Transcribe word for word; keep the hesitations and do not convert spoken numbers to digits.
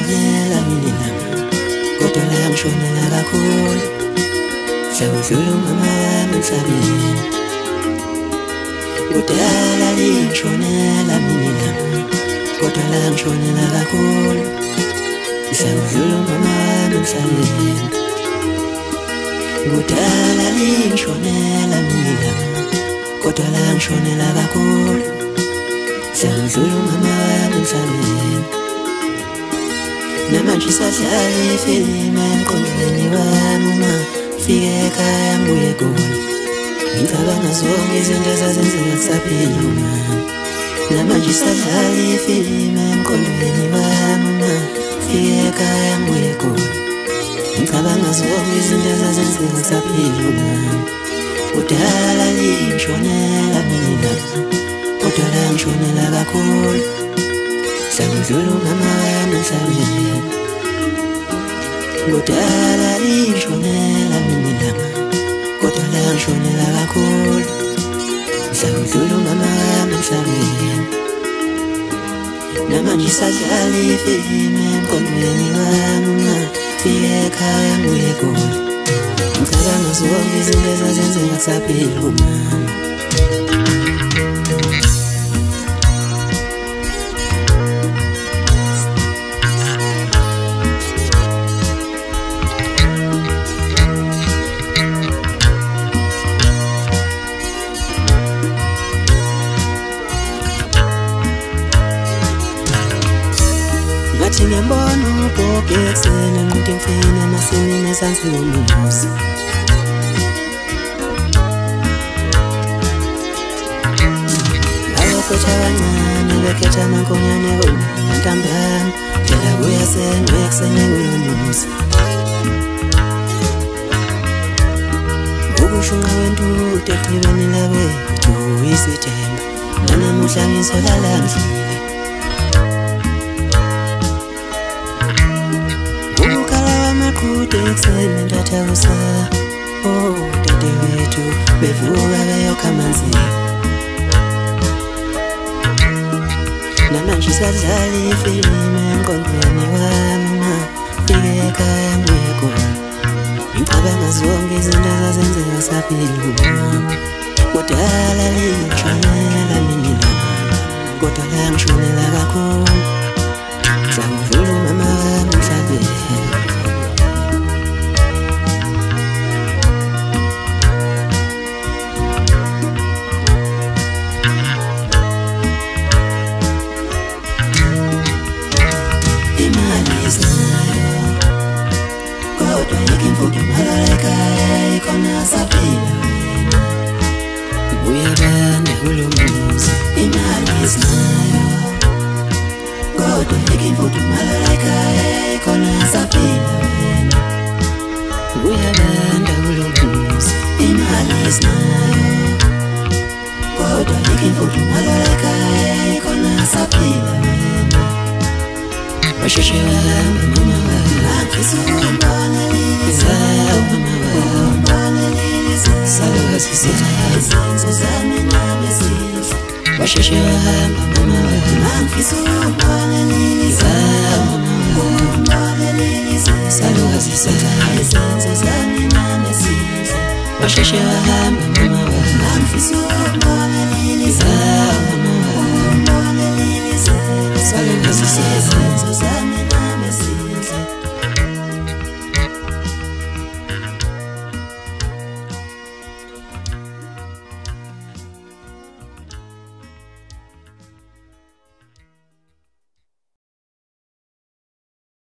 ngishonela mina kodwa la ngishonela kakhulu sewudlula umama wami emhlabeni kudala ngishonela mina kodwa la ngishonela kakhulu sewudlula umama wami emhlabeni kudala ngishonela mina kodwa la ngishonela kakhulu sewudlula umama wami emhlabeni namanje sadlala ifilimu emqondweni wami uma fike ekhaya ngibuye kulo ngicabanga zonke izinto ezazenzeka kusaphila uma namanje sadlala ifilimu emqondweni wami uma fike ekhaya ngibuye kulo ngicabanga zonke izinto ezazenzeka kusaphila uma kudala ngishonela mina kodwa la ngishonela kakhulu sewudlula umama wami emhlabeni kudala ngishonela mina kodwa la ngishonela kakhulu sewudlula umama wami emhlabeni namanje sadlala ifilimu emqondweni wami uma fike ekhaya ngibuye kulo ngicabanga zonke izinto ezazenzeka kusaphila uma ngathi ngiyambona ugogo ekuseni enqutha imfino emasimini ezansi komuzi abafethu abancane bekhetha amankonyane ntambama phela kuyasenga ekuseni kulomuzi ukushunqa wentude eqhibeni labethu isithemba nanamuhla ngisolala ngidlile kude ekuseni ndathakusa oh dadewethu bevuka beyokha amanzi namanje sadlala ifilimu emqondweni wami uma fike ekhaya ngibuye kulo ngicabanga zonke izinto ezazenzeka kusaphila uma kudala ngishonela mina kodwa la ngishonela kakhulu sewudlula umama wami emhlabeni kodwa ngikimfudumala ekhaya ikhona saphila wena uyabanda kulomuzi imali isinayo kodwa ngikimfudumala ekhaya ikhona saphila wena uyabanda kulomuzi imali isinayo kodwa ngikimfudumala ekhaya ikhona saphila wena washeshe wahamba mama wami angifisa ukubona liliza mama wami saluka sisitha izenzo zami nami ezinhle washeshe wahamba mama wami angifisa ukubona liliza mama wami saluka sisitha izenzo zami nami ezinhle washeshe wahamba mama wami angifisa